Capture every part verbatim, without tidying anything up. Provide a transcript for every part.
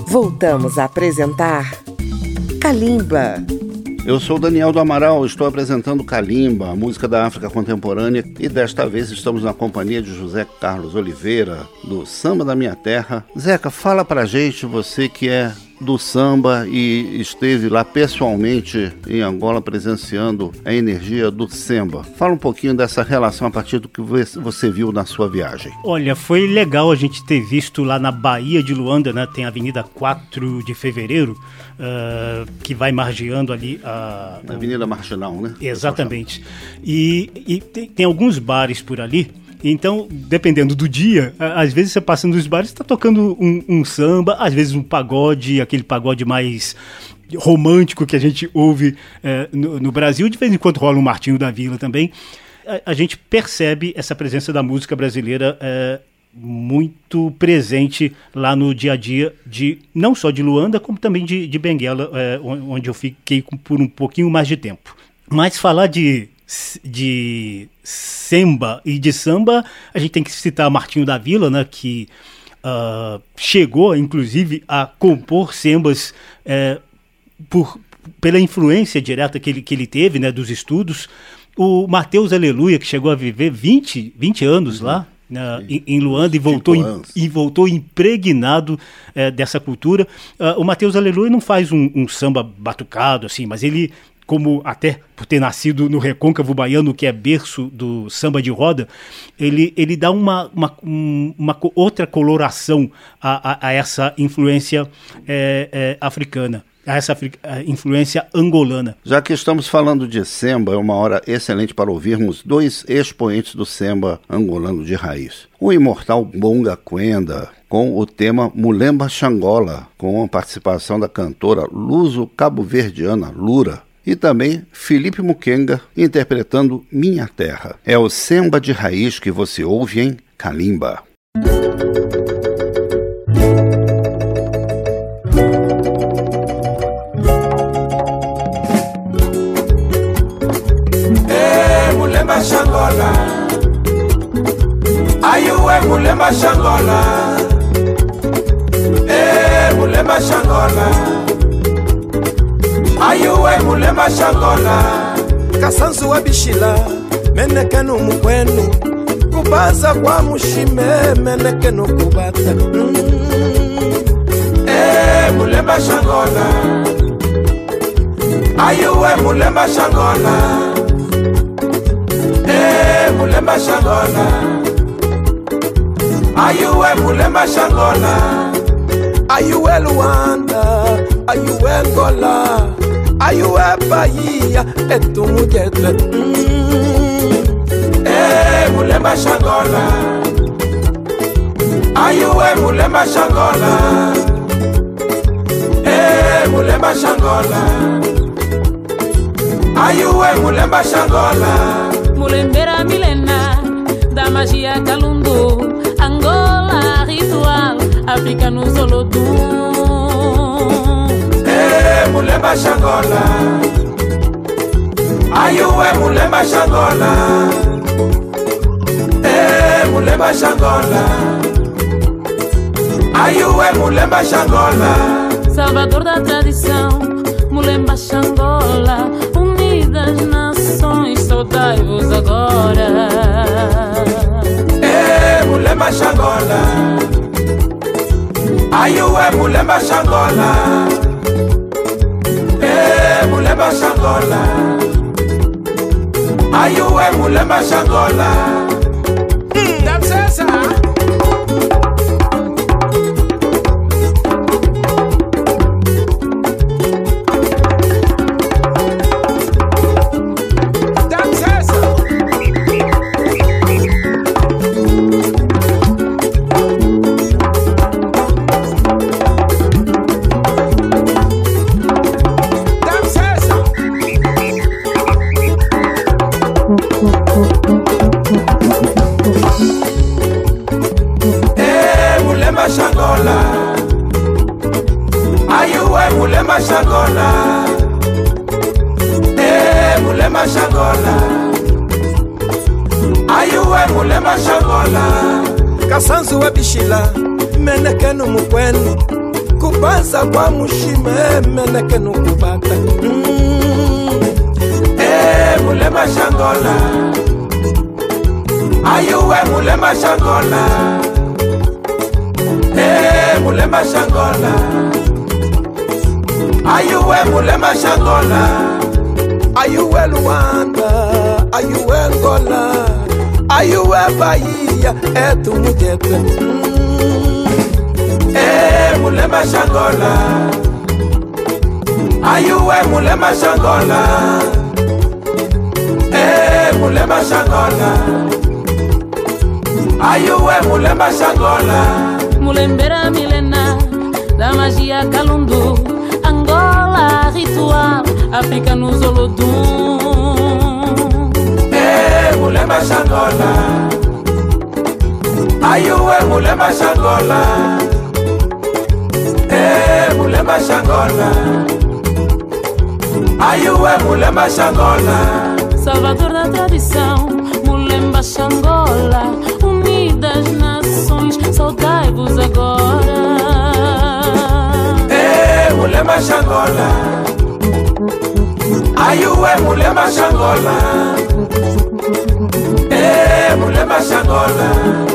Voltamos a apresentar Kalimba. Eu sou Daniel do Amaral, estou apresentando Kalimba, a música da África contemporânea, e desta vez estamos na companhia de José Carlos Oliveira, do Samba da Minha Terra. Zeca, fala pra gente, você que é do samba e esteve lá pessoalmente em Angola presenciando a energia do samba. Fala um pouquinho dessa relação a partir do que você viu na sua viagem. Olha, foi legal a gente ter visto lá na Baía de Luanda, né? Tem a Avenida quatro de Fevereiro, uh, que vai margeando ali a... a Avenida Marginal, né? Exatamente. E, e tem, tem alguns bares por ali. Então, dependendo do dia, às vezes você passa nos bares e está tocando um, um samba, às vezes um pagode, aquele pagode mais romântico que a gente ouve é, no, no Brasil. De vez em quando rola um Martinho da Vila também. A, a gente percebe essa presença da música brasileira é, muito presente lá no dia a dia, de, não só de Luanda, como também de, de Benguela, é, onde eu fiquei por um pouquinho mais de tempo. Mas falar de... de samba e de samba, a gente tem que citar Martinho da Vila, né, que uh, chegou, inclusive, a compor sambas é, por, pela influência direta que ele, que ele teve, né, dos estudos. O Mateus Aleluia, que chegou a viver vinte, vinte anos uhum. lá, Uh, em, em Luanda e voltou, em, e voltou impregnado uh, dessa cultura. Uh, o Mateus Aleluia não faz um, um samba batucado, assim, mas ele, como até por ter nascido no Recôncavo Baiano, que é berço do samba de roda, ele, ele dá uma, uma, uma outra coloração a, a, a essa influência é, é, africana. A essa influência angolana. Já que estamos falando de samba, é uma hora excelente para ouvirmos dois expoentes do samba angolano de raiz. O imortal Bonga Kwenda, com o tema Mulemba Xangola, com a participação da cantora luso-cabo-verdiana Lura, e também Felipe Mukenga interpretando Minha Terra. É o samba de raiz que você ouve em Kalimba. Xangola, ayuwe Mulemba Xangola, eh Mulemba Xangola, ayuwe Mulemba Xangola, kasanzu wa bishila menekenu mukwenu, kubaza kwa mushime menekenu kubata, mm. eh Mulemba Xangola, ayuwe Mulemba Xangola. Mulemba Xangola, ayuwe Mulemba Xangola, ayuwe Luanda, ayuwe Angola, ayuwe Bahia, etu mujetle. Eh, Mulemba Xangola, ayuwe Mulemba Xangola, eh, Mulemba Xangola, ayuwe Mulemba Xangola. Mulembera milena da magia Kalundu, Angola ritual, África no Zolodum. Eh, Mulemba Xangola, ayuwe Mulemba Xangola, eh, Mulemba Xangola, ayuwe Mulemba Xangola. Salvador da tradição, Mulemba Xangola, unidas nações, saudai-vos agora. Eh, Mulemba Xangola, ayuwe Mulemba Xangola, eh, Mulemba Xangola, ayuwe Mulemba Xangola. Mm, that's it, sir. Mulemba Xangola, eh, Mulemba Xangola, ayuwe Mulemba Xangola, kasanzu wa bishila menekenu mukwenu, kubanza kwa mushime meneke nukubata. Eh, mulema shangola. Ayuwe mulema shangola. Eh, mulema shangola. Ayuwe mulema shangola. Ayuwe Luanda, ayuwe Angola, ayuwe Bahia, etu mujete. Eh, mulema shangola. Ayuwe mulema shangola. Eh, mulema shangola. Ayuwe mulema shangola. Mulembera milena da magia Kalundu, Angola ritual, África nos Olodum. Eh, mulema shangola. Ayuwe mulema shangola. Eh, mulema shangola. Ayuwe mulema shangola. Salvador da tradição, Mulemba Xangola, unidas nações, saudai-vos agora. Eh, mulema shangola. Ayuwe mulema shangola. Eh, mulema shangola.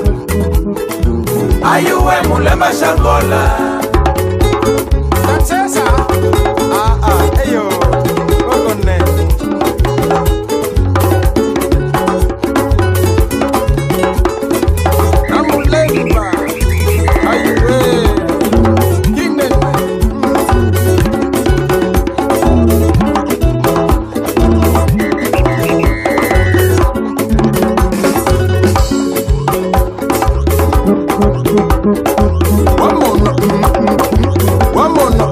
Ayuwe mulema shangola. Princesa, ah ah, eyo, ogone. Amulemba, ayuwe, gine. One more, one more, one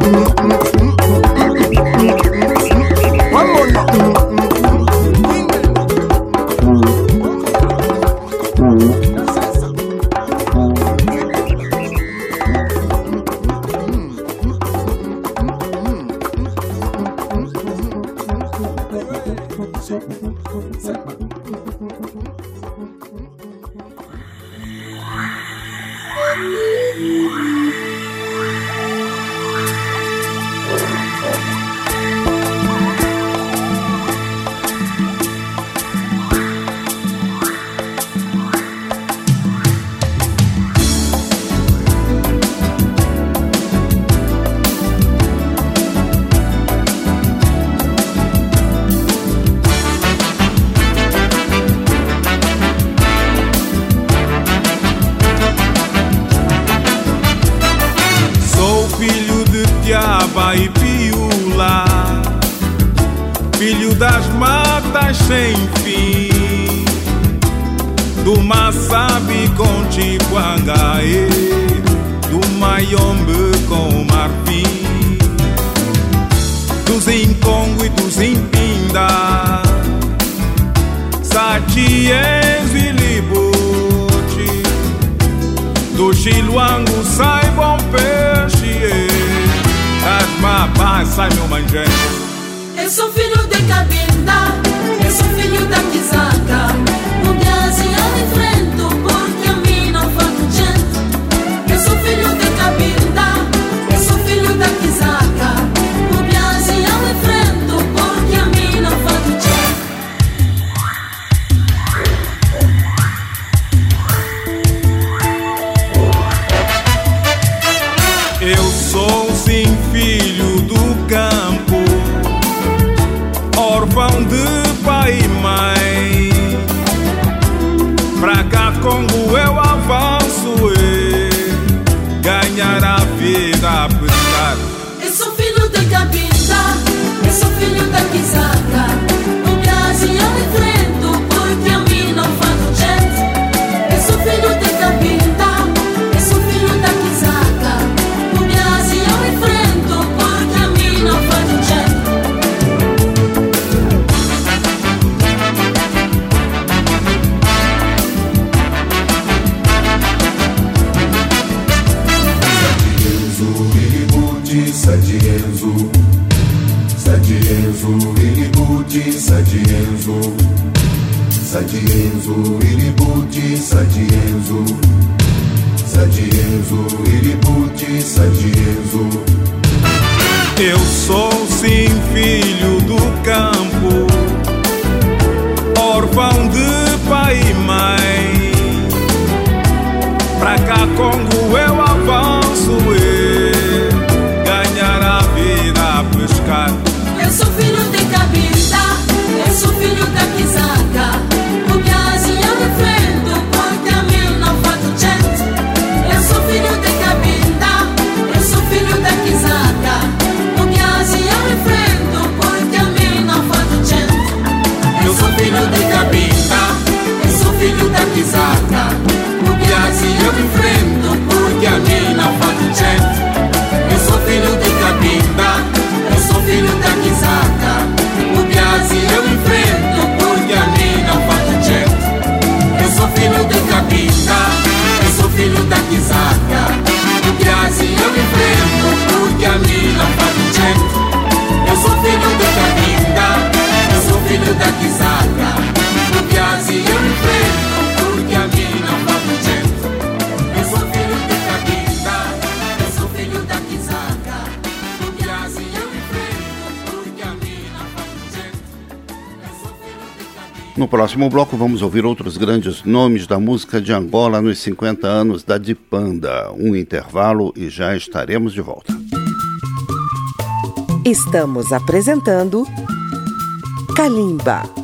e Piula, filho das matas sem fim, do Massabi com Chiquangaê, do Mayombe com Marfim, dos Incongo e dos Impinda, Satiens e Libuti, do Chiluango sai bom peixe. Asma, paz, sai meu manjé. Eu sou filho de Cabinda, eu sou filho da Quizaca. No Brasil eu enfrento porque a mim não falta gente. Eu sou filho de Cabinda, eu sou filho da Quizaca. No Brasil eu enfrento porque a mim não falta gente. Eu sou sim filho do campo, órfão de pai e mãe. Pra cá Congo eu avanço e ganhar a vida a brincar. Eu sou filho de Cabinda, eu sou filho da Quizaca. No Brasil eu enfrento porque a mim não falta gente. Eu sou filho de Cabinda, eu sou filho da Quizaca. No Brasil eu enfrento porque a mim não falta gente. Sadienzo, Sadienzo, Ilibuti, Sadienzo, Sadienzo, Ilibuti, Sadienzo, Sadienzo, Ilibuti, Sadienzo, No próximo bloco vamos ouvir outros grandes nomes da música de Angola nos cinquenta anos da Dipanda. Um intervalo e já estaremos de volta. Estamos apresentando Kalimba.